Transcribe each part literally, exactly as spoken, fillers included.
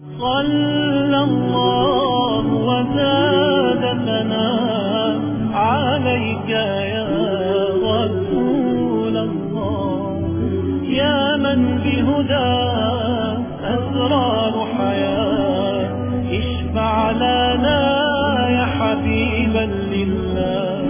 صلى الله وسادتنا عليك يا رسول الله، يا من بهداه أسرار حياة، اشفع لنا يا حبيبا لله.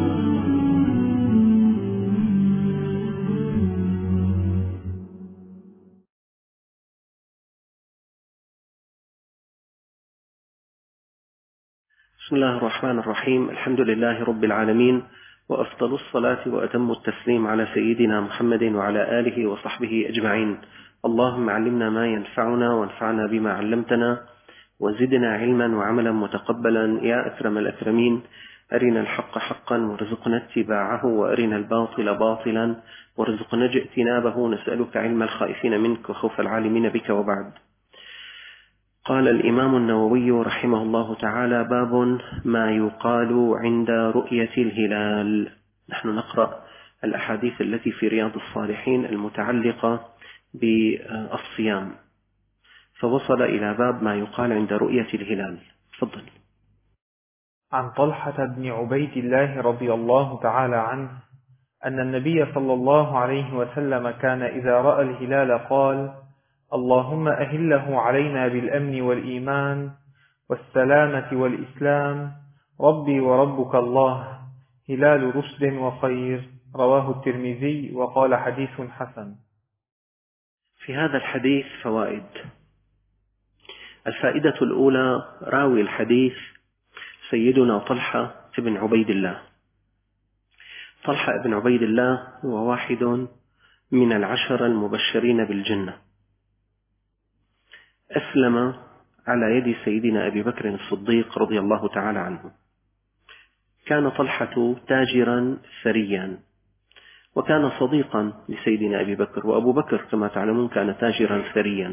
بسم الله الرحمن الرحيم. الحمد لله رب العالمين، وأفضل الصلاة وأتم التسليم على سيدنا محمد وعلى آله وصحبه أجمعين. اللهم علمنا ما ينفعنا وانفعنا بما علمتنا، وزدنا علما وعملا متقبلا يا أكرم الأكرمين. أرنا الحق حقا وارزقنا اتباعه، وأرنا الباطل باطلا وارزقنا اجتنابه. نسألك علم الخائفين منك وخوف العالمين بك. وبعد. قال الإمام النووي رحمه الله تعالى: باب ما يقال عند رؤية الهلال. نحن نقرأ الأحاديث التي في رياض الصالحين المتعلقة بالصيام، فوصل إلى باب ما يقال عند رؤية الهلال. تفضل. عن طلحة بن عبيد الله رضي الله تعالى عنه أن النبي صلى الله عليه وسلم كان إذا رأى الهلال قال: اللهم أهله علينا بالأمن والإيمان والسلامة والإسلام، ربي وربك الله، هلال رشد وخير. رواه الترمذي وقال حديث حسن. في هذا الحديث فوائد. الفائدة الأولى: راوي الحديث سيدنا طلحة بن عبيد الله. طلحة بن عبيد الله هو واحد من العشر المبشرين بالجنة، أسلم على يد سيدنا أبي بكر الصديق رضي الله تعالى عنه. كان طلحة تاجرا ثريا، وكان صديقا لسيدنا أبي بكر، وأبو بكر كما تعلمون كان تاجرا ثريا.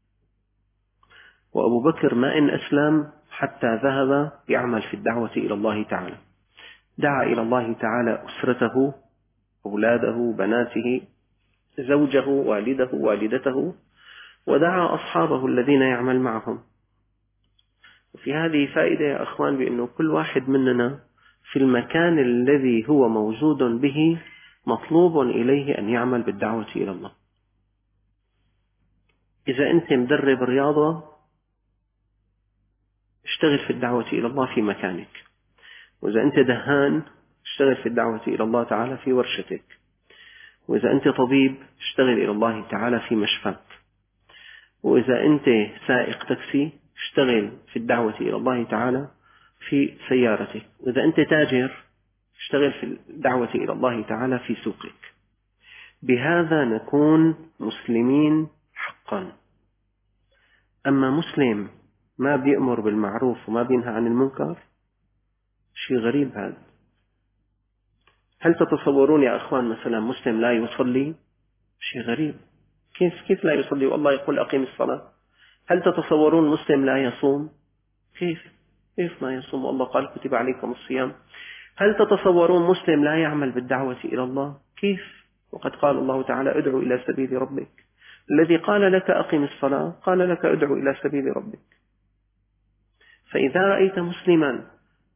وأبو بكر ما إن أسلم حتى ذهب يعمل في الدعوة إلى الله تعالى، دعا إلى الله تعالى أسرته، أولاده، بناته، زوجه، والده، والدته، ودعا أصحابه الذين يعمل معهم. وفي هذه فائدة يا أخوان، بأنه كل واحد مننا في المكان الذي هو موجود به مطلوب إليه أن يعمل بالدعوة إلى الله. إذا أنت مدرب رياضة، اشتغل في الدعوة إلى الله في مكانك. وإذا أنت دهان، اشتغل في الدعوة إلى الله تعالى في ورشتك. وإذا أنت طبيب، اشتغل إلى الله تعالى في مشفاك. وإذا أنت سائق تاكسي، اشتغل في الدعوة إلى الله تعالى في سيارتك. وإذا أنت تاجر، اشتغل في الدعوة إلى الله تعالى في سوقك. بهذا نكون مسلمين حقا. أما مسلم ما بيأمر بالمعروف وما بينهى عن المنكر، شيء غريب هذا. هل تتصورون يا أخوان مثلا مسلم لا يصلي؟ شيء غريب. كيف كيف لا يصلي والله يقول أقيم الصلاة؟ هل تتصورون مسلم لا يصوم؟ كيف كيف ما يصوم والله قال كتب عليكم الصيام؟ هل تتصورون مسلم لا يعمل بالدعوة إلى الله؟ كيف؟ وقد قال الله تعالى: ادعو إلى سبيل ربك. الذي قال لك أقيم الصلاة قال لك ادعو إلى سبيل ربك. فإذا رأيت مسلما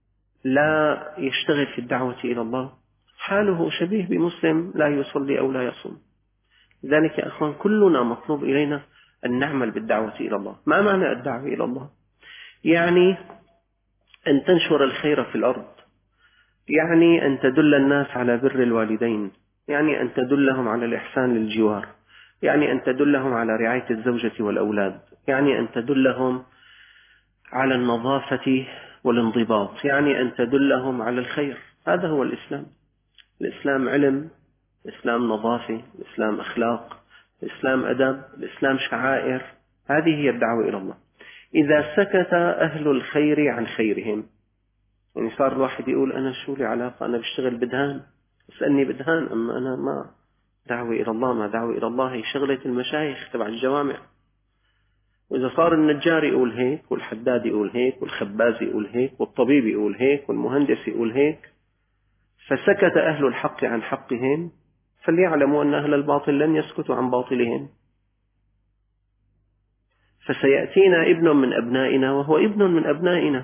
لا يشتغل في الدعوة إلى الله، حاله شبيه بمسلم لا يصلي أو لا يصوم. لذلك يا أخوان كلنا مطلوب إلينا أن نعمل بالدعوة إلى الله. ما معنى الدعوة إلى الله؟ يعني أن تنشر الخير في الأرض، يعني أن تدل الناس على بر الوالدين، يعني أن تدلهم على الإحسان للجوار، يعني أن تدلهم على رعاية الزوجة والأولاد، يعني أن تدلهم على النظافة والانضباط، يعني أن تدلهم على الخير. هذا هو الإسلام. الإسلام علم، الإسلام نظافة، الإسلام أخلاق، الإسلام أدب، الإسلام شعائر. هذه هي الدعوة إلى الله. إذا سكت أهل الخير عن خيرهم، يعني صار الواحد يقول أنا شو لي علاقة، أنا بشتغل بدهان، اسألني بدهان، أما أنا ما دعوة إلى الله. ما دعوة إلى الله هي شغلة المشايخ تبع الجوامع. وإذا صار النجار يقول هيك، والحداد يقول هيك، والخباز يقول هيك، والطبيب يقول هيك، والمهندس يقول هيك، فسكت أهل الحق عن حقهم، فليعلموا أن أهل الباطل لن يسكتوا عن باطلهم. فسيأتينا ابن من أبنائنا وهو ابن من أبنائنا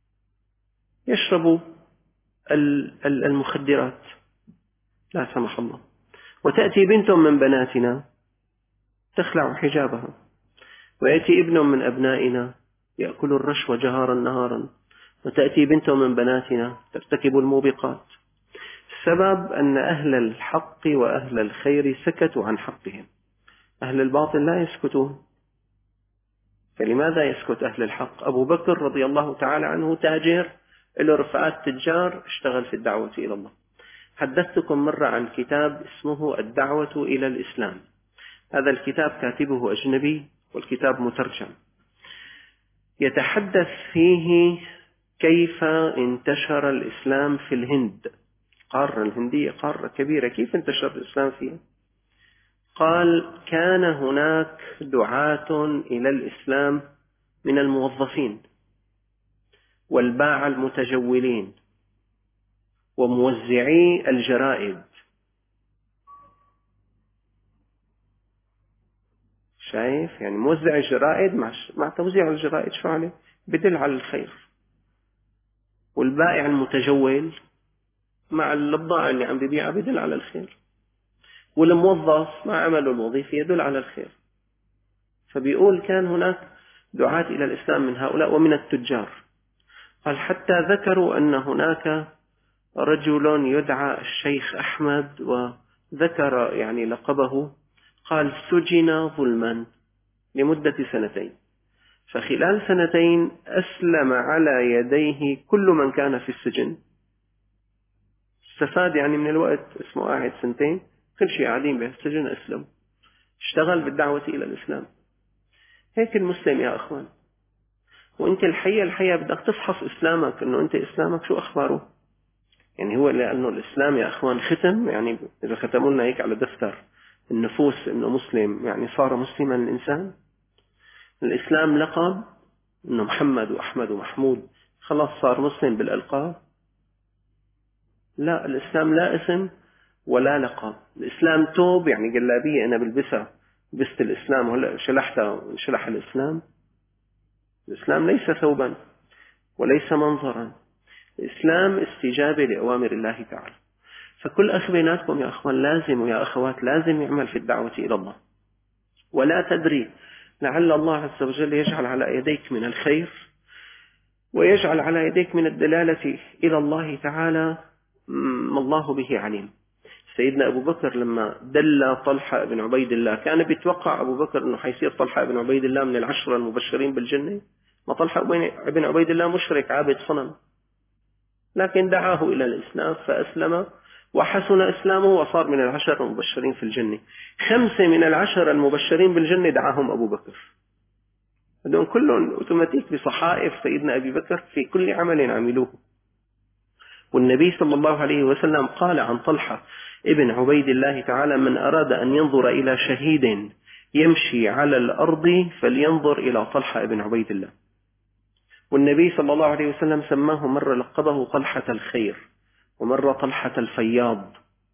يشرب المخدرات لا سمح الله، وتأتي بنت من بناتنا تخلع حجابها، ويأتي ابن من أبنائنا يأكل الرشوة جهارا نهارا، وتأتي بنت من بناتنا ترتكب الموبقات. السبب أن أهل الحق وأهل الخير سكتوا عن حقهم، أهل الباطل لا يسكتون. فلماذا يسكت أهل الحق؟ أبو بكر رضي الله تعالى عنه تاجر له رفقات تجار، اشتغل في الدعوة إلى الله. حدثتكم مرة عن كتاب اسمه الدعوة إلى الإسلام، هذا الكتاب كاتبه أجنبي والكتاب مترجم، يتحدث فيه كيف انتشر الإسلام في الهند، القارة الهندية قارة كبيرة، كيف انتشر الإسلام فيها؟ قال كان هناك دعاة إلى الإسلام من الموظفين والباعة المتجولين وموزعي الجرائد. شايف يعني موزع الجرائد مع, مع توزيع الجرائد شو عليه؟ بدل على الخير. والبائع المتجول مع البضاعة اللي عم ببيعها بدل على الخير. والموظف مع عمله الوظيفي يدل على الخير. فبيقول كان هناك دعاة إلى الإسلام من هؤلاء ومن التجار. قال حتى ذكروا أن هناك رجل يدعى الشيخ أحمد، وذكر يعني لقبه، قال سجن ظلما لمدة سنتين، فخلال سنتين أسلم على يديه كل من كان في السجن، استفاد يعني من الوقت، اسمه قاعد سنتين كل شيء قاعدين بالسجن أسلم، اشتغل بالدعوة إلى الإسلام. هيك المسلم يا أخوان. وانت الحقيقة الحقيقة بدك تفحص إسلامك، انه انت إسلامك شو أخباره. يعني هو لأنه الإسلام يا أخوان ختم، يعني إذا ختموا لنا هيك على دفتر النفوس انه مسلم يعني صار مسلما الإنسان. الإسلام لقب، انه محمد وأحمد ومحمود خلاص صار مسلم بالألقاب. لا، الإسلام لا اسم ولا لقب. الإسلام توب، يعني جلابية أنا بلبسها لبست الإسلام وهلا شلحتها وانشلح الإسلام. الإسلام ليس ثوبا وليس منظرا، الإسلام استجابة لأوامر الله تعالى. فكل أخ بيناتكم يا أخوان لازم ويا أخوات لازم يعمل في الدعوة إلى الله، ولا تدري لعل الله عز وجل يجعل على يديك من الخير ويجعل على يديك من الدلالة إلى الله تعالى ما الله به عليم. سيدنا أبو بكر لما دل طلحة بن عبيد الله، كان بيتوقع أبو بكر أنه حيصير طلحة بن عبيد الله من العشرة المبشرين بالجنة؟ ما طلحة بن عبيد الله مشرك عابد صنم، لكن دعاه إلى الإسلام فأسلم وحسن إسلامه وصار من العشر المبشرين في الجنة. خمسة من العشر المبشرين بالجنة دعاهم أبو بكر، هذول كلهم أوتوماتيك بصحائف سيدنا أبي بكر في كل عمل عملوه. والنبي صلى الله عليه وسلم قال عن طلحة ابن عبيد الله تعالى: من أراد أن ينظر إلى شهيد يمشي على الأرض فلينظر إلى طلحة ابن عبيد الله. والنبي صلى الله عليه وسلم سماه مرة، لقبه طلحة الخير، ومرة طلحة الفياض.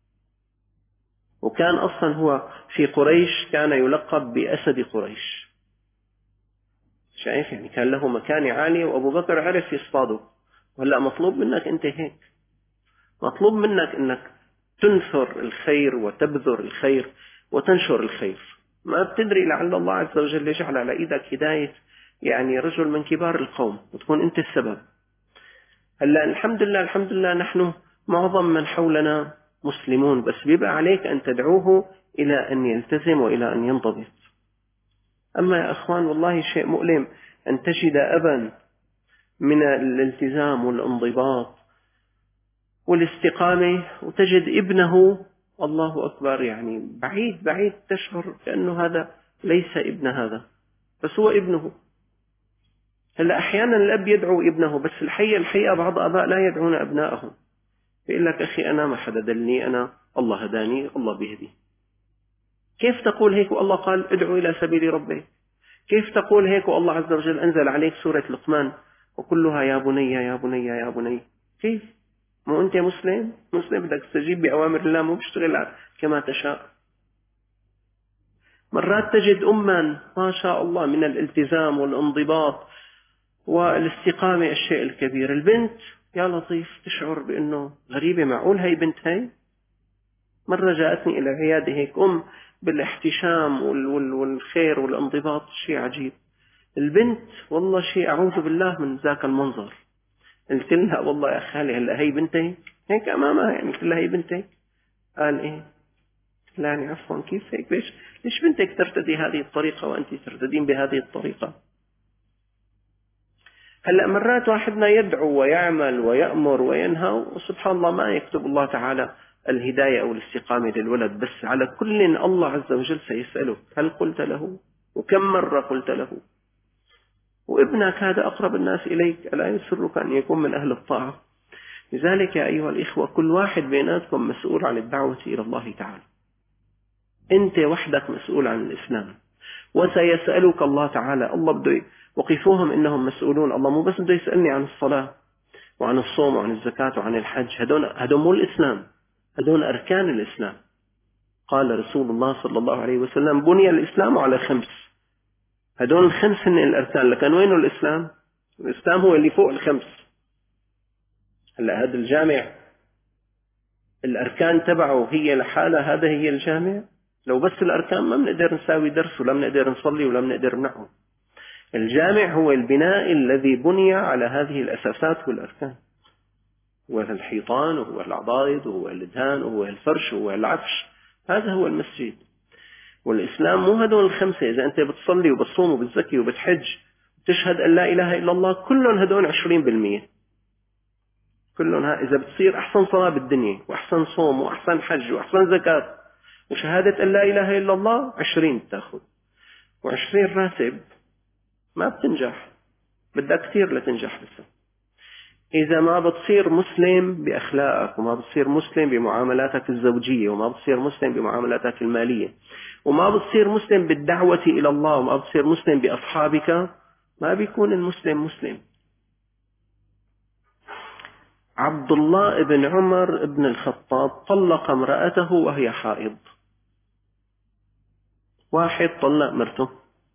وكان أصلا هو في قريش كان يلقب بأسد قريش. شايف يعني كان له مكانة عالية، وأبو بكر عرف يصطاده. وهلأ مطلوب منك أنت هيك، مطلوب منك أنك تنثر الخير وتبذر الخير وتنشر الخير. ما بتدري لعل الله عز وجل يجعل على إيدك هداية يعني رجل من كبار القوم وتكون أنت السبب. هلأ الحمد لله الحمد لله نحن معظم من حولنا مسلمون، بس بيبقى عليك أن تدعوه إلى أن يلتزم وإلى أن ينضبط. أما يا أخوان والله شيء مؤلم أن تجد أبا من الالتزام والانضباط والاستقامة وتجد ابنه الله أكبر يعني بعيد بعيد، تشعر كأنه هذا ليس ابن هذا، بس هو ابنه. هلا أحيانا الأب يدعو ابنه، بس الحقيقة الحقيقة بعض أباء لا يدعون أبنائهم. يقول لك أخي أنا ما حدا دلني، أنا الله هداني الله بيهدي. كيف تقول هيك والله قال ادعو إلى سبيل ربك؟ كيف تقول هيك والله عز وجل أنزل عليك سورة لقمان وكلها يا بني يا بني يا بني؟ كيف؟ مو أنت مسلم؟ مسلم بدك تستجيب بأوامر الله، مو بتشتغل كما تشاء. مرات تجد أما ما شاء الله من الالتزام والانضباط والاستقامة الشيء الكبير، البنت يا لطيف تشعر بأنه غريبة، معقول هاي بنت هاي؟ مرة جاءتني إلى عيادة هيك أم بالاحتشام والخير والانضباط، شيء عجيب. البنت والله شيء أعوذ بالله من ذاك المنظر. قلت لها والله يا خالي هلا هي بنتي هيك أمامها، يعني قلت لها هي بنتي؟ قال إيه؟ لا يعني عفوا كيف هيك؟ ليش ليش بنتك ترتدي هذه الطريقة وأنت ترتدين بهذه الطريقة؟ هلا مرات واحدنا يدعو ويعمل ويأمر وينهى وسبحان الله ما يكتب الله تعالى الهداية أو الاستقامة للولد، بس على كل الله عز وجل سيسألك هل قلت له؟ وكم مرة قلت له؟ وابنك هذا أقرب الناس إليك، ألا يسرك أن يكون من أهل الطاعة؟ لذلك يا أيها الإخوة كل واحد بيناتكم مسؤول عن الدعوة إلى الله تعالى. أنت وحدك مسؤول عن الإسلام، وسيسألك الله تعالى. الله بده وقفوهم إنهم مسؤولون. الله مو بس بده يسألني عن الصلاة وعن الصوم وعن الزكاة وعن الحج، هدول هدول مو الإسلام، هدول أركان الإسلام. قال رسول الله صلى الله عليه وسلم بني الإسلام على خمس. هدول الخمس هن الأركان، لكن وينه الإسلام؟ الإسلام هو اللي فوق الخمس. هلا هذا الجامع الأركان تبعه هي لحالها، هذا هي الجامع. لو بس الأركان ما بنقدر نساوي درس ولا بنقدر نصلي ولا بنقدر نعم. الجامع هو البناء الذي بني على هذه الأساسات والأركان، هو الحيطان وهو العضائد وهو الدهان وهو الفرش وهو العفش، هذا هو المسجد. والإسلام مو هدول الخمسة. إذا أنت بتصلي وبتصوم وبتزكي وبتحج تشهد أن لا إله إلا الله، كلهم هدول عشرين بالمية. كلهم ها إذا بتصير أحسن صلاة بالدنيا وأحسن صوم وأحسن حج وأحسن زكاة وشهادة أن لا إله إلا الله، عشرين تأخذ. وعشرين راتب ما بتنجح، بدك كثير لتنجح لسه. إذا ما بتصير مسلم بأخلاقك، وما بتصير مسلم بمعاملاتك الزوجية، وما بتصير مسلم بمعاملاتك المالية، وما بتصير مسلم بالدعوة إلى الله، وما بتصير مسلم بأصحابك، ما بيكون المسلم مسلم. عبد الله بن عمر بن الخطاب طلق امرأته وهي حائض. واحد طلق مرته،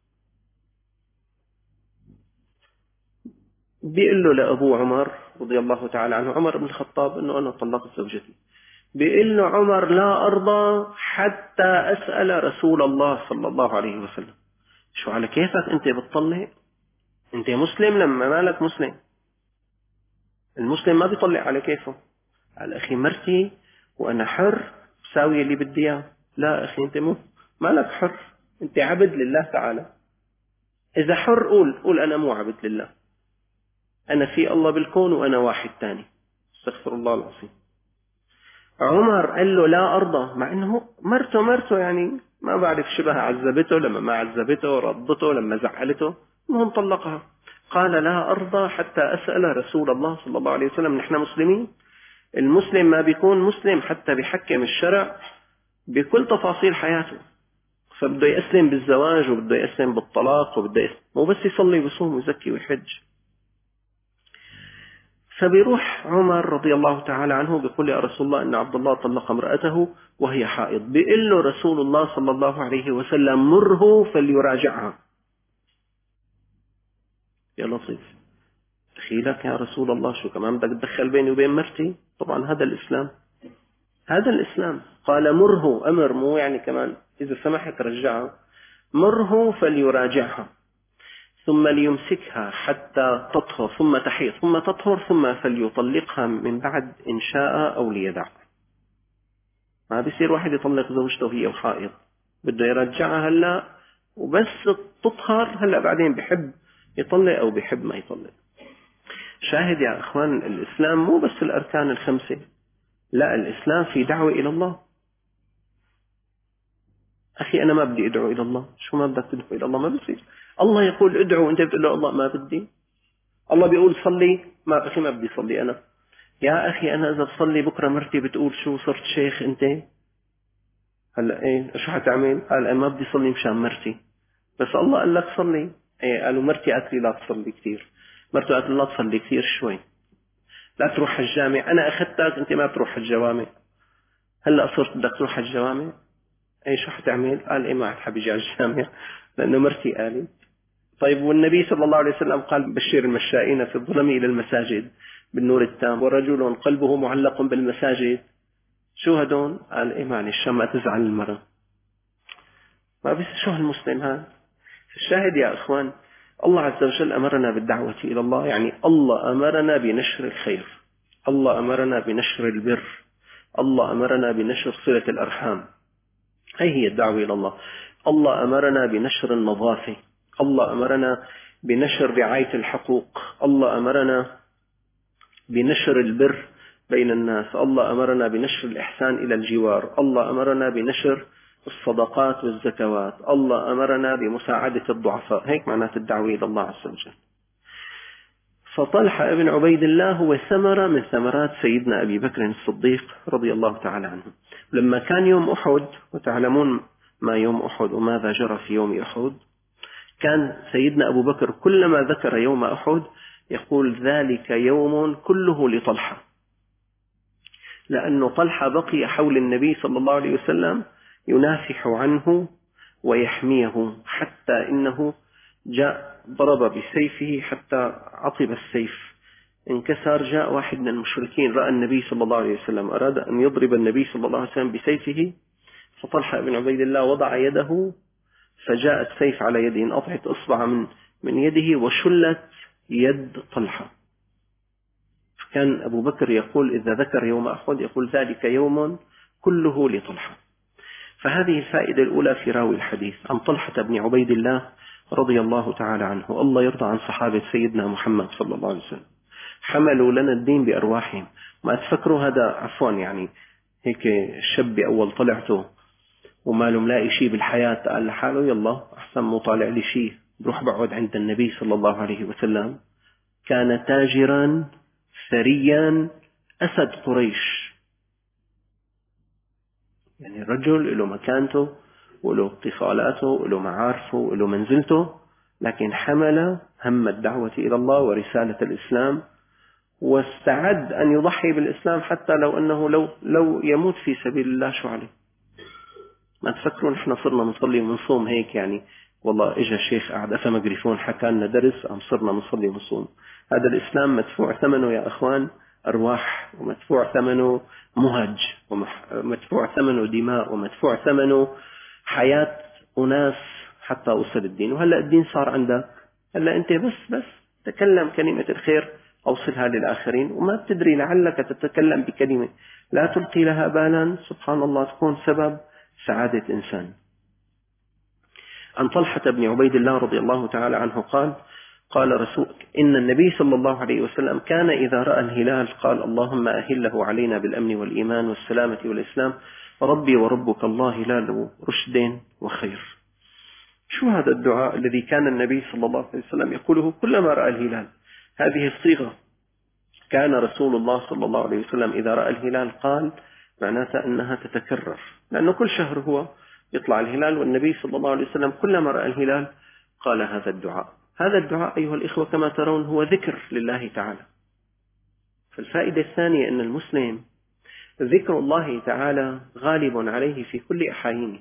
بيقول له لأبو عمر رضي الله تعالى عنه، عمر بن الخطاب، إنه أنا طلقت زوجتي. بيقول له عمر لا أرضى حتى أسأل رسول الله صلى الله عليه وسلم. شو على كيفك أنت بتطلق؟ أنت مسلم لما مالك مسلم؟ المسلم ما بيطلق على كيفه. قال أخي مرتي وأنا حر بساوي اللي بدي إياه. لا أخي أنت مو مالك حر، أنت عبد لله تعالى. إذا حر قول قول أنا مو عبد لله، أنا في الله بالكون وأنا واحد تاني. استغفر الله العظيم. عمر قال له لا أرضى، مع أنه مرته مرته يعني ما بعرف شبه عذبته لما ما عذبته، رضته لما زعلته، المهم طلقها. قال لا أرضى حتى أسأل رسول الله صلى الله عليه وسلم. نحن مسلمين، المسلم ما بيكون مسلم حتى بيحكم الشرع بكل تفاصيل حياته. فبده يسلم بالزواج وبده يسلم بالطلاق وبده يسلم، مو بس يصلي ويصوم ويزكي ويحج. فبيروح عمر رضي الله تعالى عنه بيقول يا رسول الله إن عبد الله طلق امرأته وهي حائض. بيقول له رسول الله صلى الله عليه وسلم مره فليراجعها. يا لطيف، دخيلك يا رسول الله، شو كمان بدك تدخل بيني وبين مرتي؟ طبعا هذا الإسلام، هذا الإسلام. قال مره، أمر، مو يعني كمان إذا سمحت رجعها. مره فليراجعها ثم ليمسكها حتى تطهر ثم تحيض ثم تطهر ثم فليطلقها من بعد إن شاء أو ليدع. ما بيصير واحد يطلق زوجته هي وحائض، بده يرجعها هلا وبس تطهر، هلا بعدين بحب يطلق أو بحب ما يطلق. شاهد يا أخوان، الإسلام مو بس الأركان الخمسة، لا، الإسلام في دعوة إلى الله. أخي أنا ما بدي أدعو إلى الله. شو ما بدك تدعو إلى الله؟ ما بصير. الله يقول ادعو وأنت بتقول له الله ما بدي. الله بيقول صلي، ما أخي ما بدي صلي أنا. يا أخي أنا إذا بصلي بكرة مرتي بتقول شو صرت شيخ أنت؟ هلا إيه شو حتعمل؟ قال أنا ما بدي صلي مشان مرتي، بس الله قال لك صلي. إيه قالوا مرتي قالت لي لا تصلي كثير، مرته قالت لي لا تصلي كثير شوي، لا تروح الجامع. أنا أخذتك أنت ما تروح الجوامع، هلا صرت بدك تروح الجوامع. أي شو حتعمل؟ قال إيه ما عاد حبيجي على الجامع لأنه مرتي قالي. طيب والنبي صلى الله عليه وسلم قال بشير المشائين في الظلم إلى المساجد بالنور التام، ورجل قلبه معلق بالمساجد، شو هدون؟ قال إيه معلش ما تزعل المرأة. ما بس شو هالمسلم هذا؟ الشاهد يا أخوان، الله عز وجل أمرنا بالدعوة إلى الله، يعني الله أمرنا بنشر الخير، الله أمرنا بنشر البر، الله أمرنا بنشر صلة الأرحام، هي هي الدعوة إلى الله. الله أمرنا بنشر النظافة، الله أمرنا بنشر رعاية الحقوق، الله أمرنا بنشر البر بين الناس، الله أمرنا بنشر الإحسان إلى الجوار، الله أمرنا بنشر الصدقات والزكوات، الله أمرنا بمساعدة الضعفاء. هيك معنات الدعوة إلى الله عز وجل. فطلحة ابن عبيد الله هو ثمرة من ثمرات سيدنا أبي بكر الصديق رضي الله تعالى عنه. لما كان يوم أحد، وتعلمون ما يوم أحد وماذا جرى في يوم أحد، كان سيدنا أبو بكر كلما ذكر يوم أحد يقول ذلك يوم كله لطلحة، لأنه طلحة بقي حول النبي صلى الله عليه وسلم ينافح عنه ويحميه، حتى إنه جاء ضرب بسيفه حتى عطب السيف انكسر. جاء واحد من المشركين رأى النبي صلى الله عليه وسلم أراد أن يضرب النبي صلى الله عليه وسلم بسيفه، فطلحة بن عبيد الله وضع يده فجاء السيف على يده، انقطعت إصبع من من يده وشلت يد طلحة. كان أبو بكر يقول إذا ذكر يوم أحد يقول ذلك يوم كله لطلحة. فهذه الفائدة الأولى في راوي الحديث عن طلحة بن عبيد الله رضي الله تعالى عنه. الله يرضى عن صحابة سيدنا محمد صلى الله عليه وسلم، حملوا لنا الدين بأرواحهم. ما تفكروا هذا عفوا يعني هيك الشاب أول طلعته وما له ملاقي شيء بالحياة قال لحاله يلا أحسن مو طالع لي شيء بروح بقعد عند النبي صلى الله عليه وسلم. كان تاجرا ثريا أسد قريش، يعني الرجل له مكانته وله اتصالاته وله معارفه وله منزلته، لكن حمل هم الدعوة إلى الله ورسالة الإسلام، واستعد أن يضحي بالإسلام حتى لو أنه لو, لو يموت في سبيل الله شو عليه. ما تفكرون احنا صرنا نصلي ونصوم هيك يعني والله اجى شيخ قاعد أفا مقرفون حكى لنا درس أم صرنا نصلي ونصوم. هذا الإسلام مدفوع ثمنه يا أخوان أرواح، ومدفوع ثمنه مهج، ومدفوع ثمنه دماء، ومدفوع ثمنه حياة أناس حتى وصل الدين. وهلأ الدين صار عندك، هلأ أنت بس بس تكلم كلمة الخير أوصلها للآخرين، وما بتدري لعلك تتكلم بكلمة لا تلقي لها بالا سبحان الله تكون سبب سعادة إنسان. عن طلحة بن عبيد الله رضي الله تعالى عنه قال قال رسول إن النبي صلى الله عليه وسلم كان إذا رأى الهلال قال اللهم أهله علينا بالأمن والإيمان والسلامة والإسلام، ربي وربك الله هلال رشد وخير. شو هذا الدعاء الذي كان النبي صلى الله عليه وسلم يقوله كلما رأى الهلال؟ هذه الصيغة كان رسول الله صلى الله عليه وسلم إذا رأى الهلال قال، معناتها أنها تتكرر، لأنه كل شهر هو يطلع الهلال، والنبي صلى الله عليه وسلم كلما رأى الهلال قال هذا الدعاء. هذا الدعاء أيها الإخوة كما ترون هو ذكر لله تعالى. فالفائدة الثانية أن المسلم ذكر الله تعالى غالب عليه في كل أحايينه.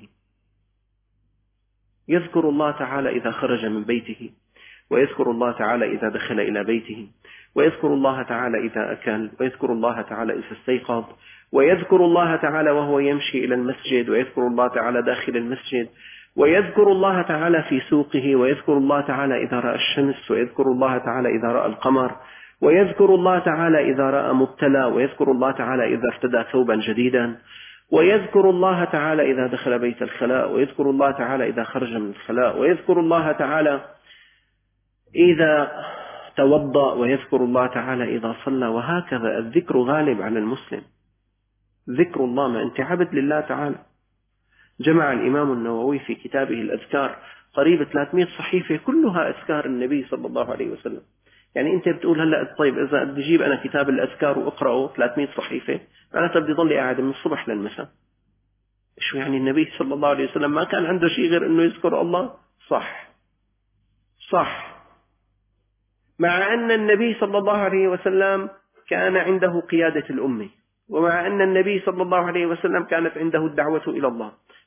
يذكر الله تعالى إذا خرج من بيته، ويذكر الله تعالى إذا دخل إلى بيته، ويذكر الله تعالى إذا أكل، ويذكر الله تعالى إذا استيقظ، ويذكر الله تعالى وهو يمشي إلى المسجد، ويذكر الله تعالى داخل المسجد، ويذكر الله تعالى في سوقه، ويذكر الله تعالى إذا رأى الشمس، ويذكر الله تعالى إذا رأى القمر، ويذكر الله تعالى إذا رأى مبتلى، ويذكر الله تعالى إذا ارتدى ثوبا جديدا، ويذكر الله تعالى إذا دخل بيت الخلاء، ويذكر الله تعالى إذا خرج من الخلاء، ويذكر الله تعالى إذا توضأ، ويذكر الله تعالى إذا صلى. وهكذا الذكر غالب على المسلم. ذكر الله، ما أنت عبد لله تعالى. جمع الإمام النووي في كتابه الأذكار قريب ثلاثمئة صحيفة كلها أذكار النبي صلى الله عليه وسلم. يعني أنت بتقول هلأ طيب إذا بدي أجيب أنا كتاب الأذكار وأقرأه ثلاثمئة صحيفة معناتها بدي ضلي قاعد من الصبح للمساء. شو يعني النبي صلى الله عليه وسلم ما كان عنده شيء غير أنه يذكر الله؟ صح صح مع أن النبي صلى الله عليه وسلم كان عنده قيادة الأمة، ومع أن النبي صلى الله عليه وسلم كانت عنده الدعوة إلى الله،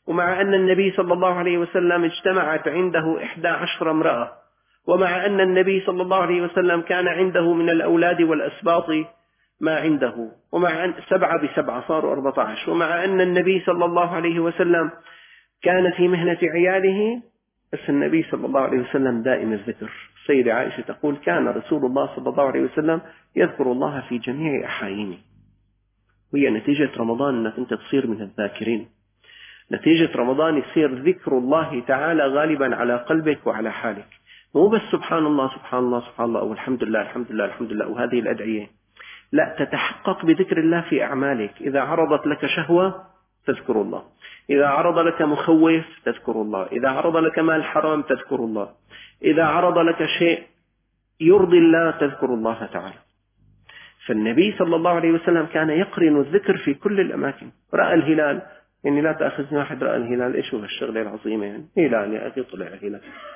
ومع أن النبي صلى الله عليه وسلم اجتمعت عنده إحدى عشر امرأة، ومع أن النبي صلى الله عليه وسلم كان عنده من الأولاد والأسباط ما عنده، ومع أن سبعة بسبعة صاروا أربعة عشر، ومع أن النبي صلى الله عليه وسلم كان في مهنة عياله، بس النبي صلى الله عليه وسلم دائم الذكر. السيدة عائشة تقول كان رسول الله صلى الله عليه وسلم يذكر الله في جميع أحايينه. وهي نتيجة رمضان أنك أنت تصير من الذاكرين، نتيجة رمضان يصير ذكر الله تعالى غالبا على قلبك وعلى حالك، مو بس سبحان الله سبحان الله سبحان الله والحمد لله الحمد لله الحمد لله وهذه الأدعية، لا، تتحقق بذكر الله في أعمالك. إذا عرضت لك شهوة تذكر الله، إذا عرض لك مخوف تذكر الله، إذا عرض لك مال حرام تذكر الله، إذا عرض لك شيء يرضي الله تذكر الله تعالى. فالنبي صلى الله عليه وسلم كان يقرن الذكر في كل الأماكن. رأى الهلال، يعني لا تأخذني واحد رأى الهلال إيش هو الشغلة العظيمة، يعني هلال يا أخي طلع الهلال،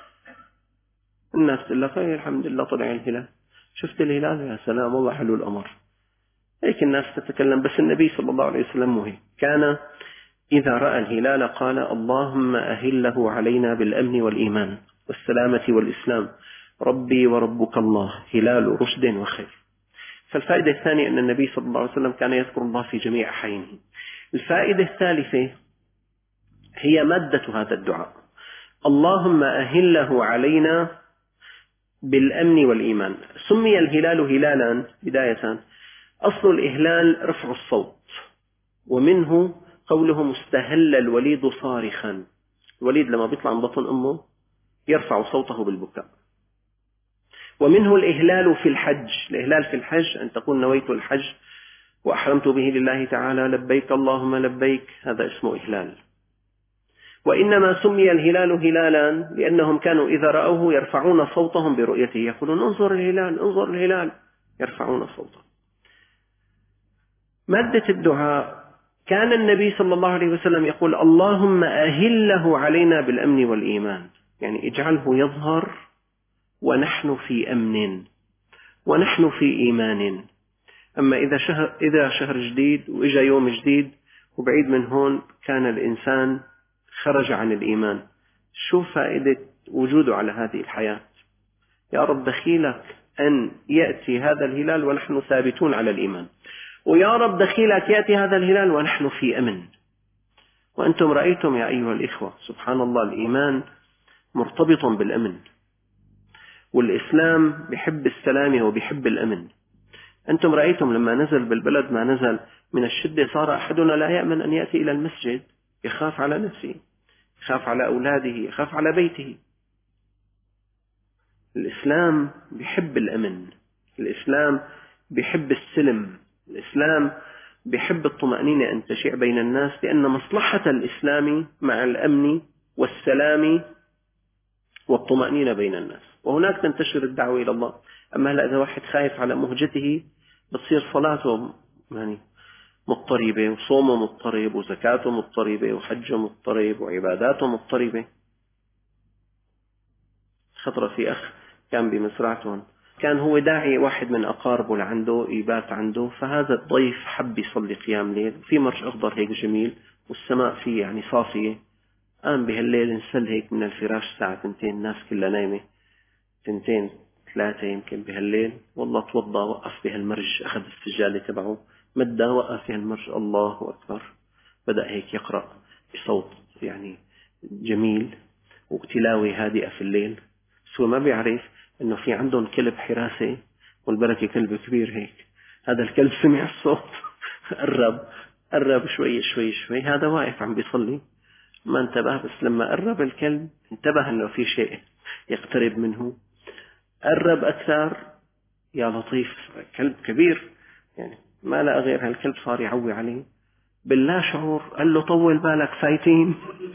الناس تقول لك الحمد لله طلع الهلال، شفت الهلال يا سلام والله حلو الأمر، هيك الناس تتكلم. بس النبي صلى الله عليه وسلم مو هيك، كان إذا رأى الهلال قال اللهم أهله علينا بالأمن والإيمان والسلامة والإسلام، ربي وربك الله، هلال رشد وخير. فالفائدة الثانية أن النبي صلى الله عليه وسلم كان يذكر الله في جميع أحيانه. الفائدة الثالثة هي مادة هذا الدعاء، اللهم أهله علينا بالأمن والإيمان. سمي الهلال هلالا بداية، أصل الإهلال رفع الصوت، ومنه قوله مستهل الوليد صارخا، الوليد لما بيطلع من بطن أمه يرفع صوته بالبكاء. ومنه الإهلال في الحج، الإهلال في الحج أن تقول نويت الحج وأحرمت به لله تعالى لبيك اللهم لبيك، هذا اسمه إهلال. وإنما سمي الهلال هلالا لأنهم كانوا إذا رأوه يرفعون صوتهم برؤيته، يقولون انظر الهلال انظر الهلال، يرفعون صوتهم. مادة الدعاء، كان النبي صلى الله عليه وسلم يقول اللهم أهله علينا بالأمن والإيمان، يعني اجعله يظهر ونحن في أمن ونحن في إيمان. أما إذا شهر, إذا شهر جديد وإجا يوم جديد وبعيد من هون كان الإنسان خرج عن الإيمان، شو فائدة وجوده على هذه الحياة؟ يا رب دخيلك أن يأتي هذا الهلال ونحن ثابتون على الإيمان، ويا رب دخيلك يأتي هذا الهلال ونحن في أمن. وأنتم رأيتم يا أيها الإخوة سبحان الله الإيمان مرتبط بالأمن، والإسلام بيحب السلام وبيحب الأمن. أنتم رأيتم لما نزل بالبلد ما نزل من الشدة صار أحدنا لا يأمن أن يأتي إلى المسجد، يخاف على نفسه، يخاف على أولاده، يخاف على بيته. الإسلام بيحب الأمن، الإسلام بيحب السلم، الإسلام بيحب الطمأنينة أن تشيع بين الناس، لأن مصلحة الإسلام مع الأمن والسلام والطمأنينة بين الناس، وهناك تنتشر الدعوة إلى الله. أما هلا إذا واحد خايف على مهجته بتصير صلاته يعني مضطربة، وصومه مضطرب، وزكاته مضطربة، وحجه مضطرب، وعباداته مضطربة. خطر في أخ كان بمزرعتهم، كان هو داعي واحد من أقاربه لعنده يبات عنده، فهذا الضيف حب يصلي قيام ليل، في مرج أخضر هيك جميل والسماء فيه يعني صافية، قام بهالليل انسل هيك من الفراش الساعة تنتين، الناس كلها نايمة، تنتين ثلاثة يمكن بهالليل، والله توضى وقف بهالمرج، أخذ السجالة تبعه مدى وقف بهالمرج، الله أكبر، بدأ هيك يقرأ بصوت يعني جميل وتلاوة هادئة في الليل. سوى ما بيعرف إنه في عندهم كلب حراسة والبركة كلب كبير هيك، هذا الكلب سمع الصوت قرب قرب شوي شوي شوي، هذا واقف عم بيصلي ما انتبه، بس لما قرب الكلب انتبه إنه في شيء يقترب منه، قرب أكثر، يا لطيف كلب كبير يعني ما لا غير هالكلب صار يعوي عليه باللا شعور، قال له طول بالك فايتين.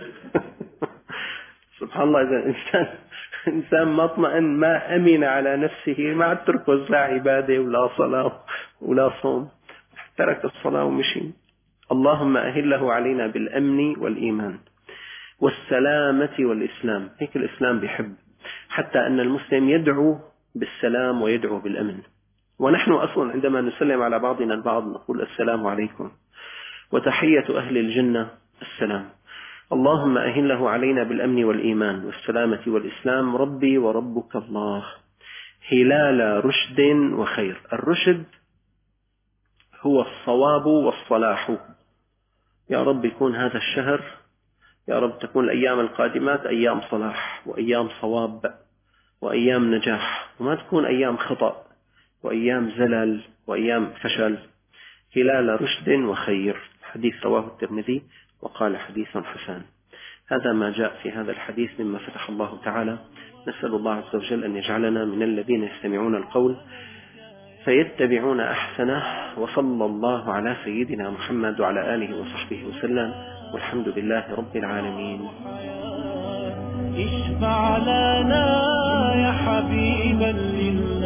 سبحان الله، إذا إنسان إنسان ما اطمئن ما أمن على نفسه ما عاد تركز لا عبادة ولا صلاة ولا صوم، ترك الصلاة ومشي. اللهم أهله علينا بالأمن والإيمان والسلامة والإسلام، هيك الإسلام بيحب، حتى أن المسلم يدعو بالسلام ويدعو بالأمن. ونحن أصلا عندما نسلم على بعضنا البعض نقول السلام عليكم، وتحية أهل الجنة السلام. اللهم أهله علينا بالأمن والإيمان والسلامة والإسلام ربي وربك الله. هلال رشد وخير. الرشد هو الصواب والصلاح. يا رب يكون هذا الشهر، يا رب تكون الأيام القادمات أيام صلاح وأيام صواب وأيام نجاح، وما تكون أيام خطأ وأيام زلل وأيام فشل. هلال رشد وخير. حديث رواه الترمذي وقال حديث حسن. هذا ما جاء في هذا الحديث مما فتح الله تعالى. نسأل الله عز وجل أن يجعلنا من الذين يستمعون القول فيتبعون أحسنه. وصلى الله على سيدنا محمد وعلى آله وصحبه وسلم، والحمد لله رب العالمين. اشفع لنا يا حبيبا لله.